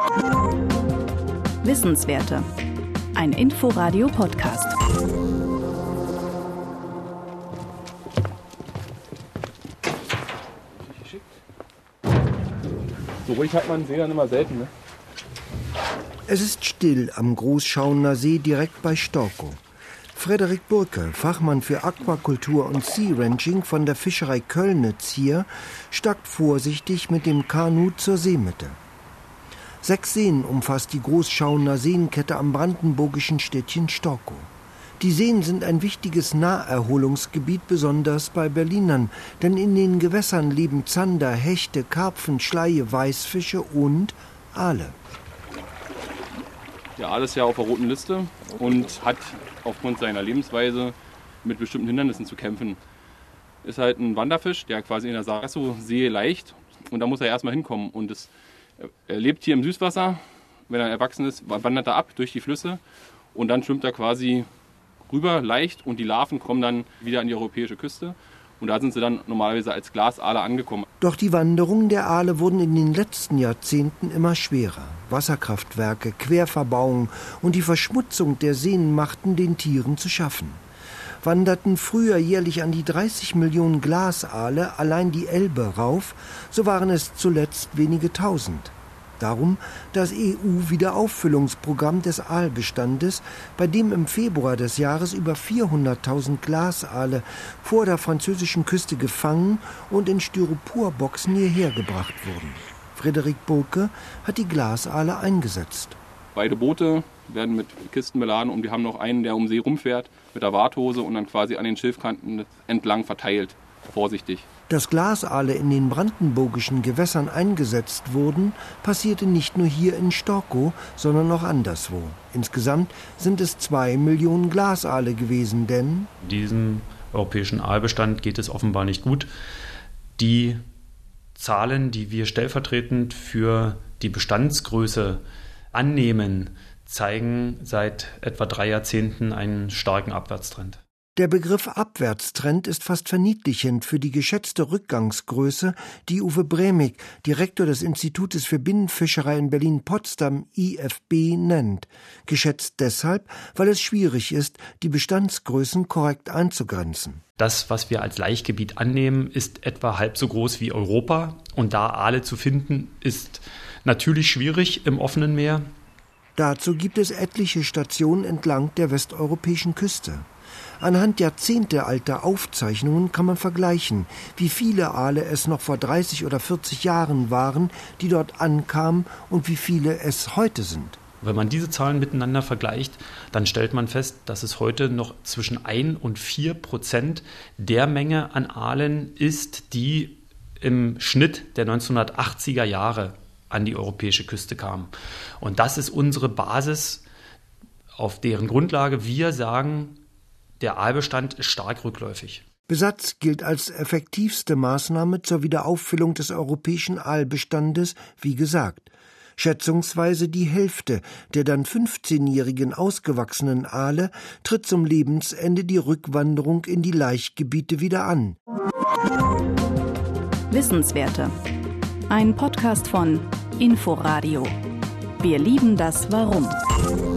Wissenswerte. Ein Info-Radio-Podcast. So ruhig hat man den See dann immer selten, ne? Es ist still am Großschauener See direkt bei Storkow. Frederik Burke, Fachmann für Aquakultur und Sea Ranching von der Fischerei Kölnitz hier, stackt vorsichtig mit dem Kanu zur Seemitte. 6 Seen umfasst die Großschauener Seenkette am brandenburgischen Städtchen Storkow. Die Seen sind ein wichtiges Naherholungsgebiet, besonders bei Berlinern, denn in den Gewässern leben Zander, Hechte, Karpfen, Schleie, Weißfische und Aale. Der Aal ist ja auf der roten Liste und hat aufgrund seiner Lebensweise mit bestimmten Hindernissen zu kämpfen. Ist halt ein Wanderfisch, der quasi in der Sargasso-See leicht, und da muss er erstmal hinkommen. Und er lebt hier im Süßwasser. Wenn er erwachsen ist, wandert er ab durch die Flüsse und dann schwimmt er quasi rüber leicht und die Larven kommen dann wieder an die europäische Küste. Und da sind sie dann normalerweise als Glasaale angekommen. Doch die Wanderungen der Aale wurden in den letzten Jahrzehnten immer schwerer. Wasserkraftwerke, Querverbauungen und die Verschmutzung der Seen machten den Tieren zu schaffen. Wanderten früher jährlich an die 30 Millionen Glasaale allein die Elbe rauf, so waren es zuletzt wenige Tausend. Darum das EU-Wiederauffüllungsprogramm des Aalbestandes, bei dem im Februar des Jahres über 400.000 Glasaale vor der französischen Küste gefangen und in Styroporboxen hierher gebracht wurden. Frederik Burke hat die Glasaale eingesetzt. Beide Boote werden mit Kisten beladen und wir haben noch einen, der um See rumfährt mit der Warthose und dann quasi an den Schilfkanten entlang verteilt, vorsichtig. Dass Glasaale in den brandenburgischen Gewässern eingesetzt wurden, passierte nicht nur hier in Storkow, sondern auch anderswo. Insgesamt sind es 2 Millionen Glasaale gewesen, denn diesem europäischen Aalbestand geht es offenbar nicht gut. Die Zahlen, die wir stellvertretend für die Bestandsgröße annehmen, zeigen seit etwa 3 Jahrzehnten einen starken Abwärtstrend. Der Begriff Abwärtstrend ist fast verniedlichend für die geschätzte Rückgangsgröße, die Uwe Bremig, Direktor des Institutes für Binnenfischerei in Berlin-Potsdam, IFB, nennt. Geschätzt deshalb, weil es schwierig ist, die Bestandsgrößen korrekt einzugrenzen. Das, was wir als Laichgebiet annehmen, ist etwa halb so groß wie Europa. Und da Aale zu finden, ist natürlich schwierig im offenen Meer. Dazu gibt es etliche Stationen entlang der westeuropäischen Küste. Anhand jahrzehntealter Aufzeichnungen kann man vergleichen, wie viele Aale es noch vor 30 oder 40 Jahren waren, die dort ankamen, und wie viele es heute sind. Wenn man diese Zahlen miteinander vergleicht, dann stellt man fest, dass es heute noch zwischen 1 und 4% der Menge an Aalen ist, die im Schnitt der 1980er Jahre an die europäische Küste kamen. Und das ist unsere Basis, auf deren Grundlage wir sagen, der Aalbestand ist stark rückläufig. Besatz gilt als effektivste Maßnahme zur Wiederauffüllung des europäischen Aalbestandes, wie gesagt. Schätzungsweise die Hälfte der dann 15-jährigen ausgewachsenen Aale tritt zum Lebensende die Rückwanderung in die Laichgebiete wieder an. Wissenswerte. Ein Podcast von Info-Radio. Wir lieben das Warum.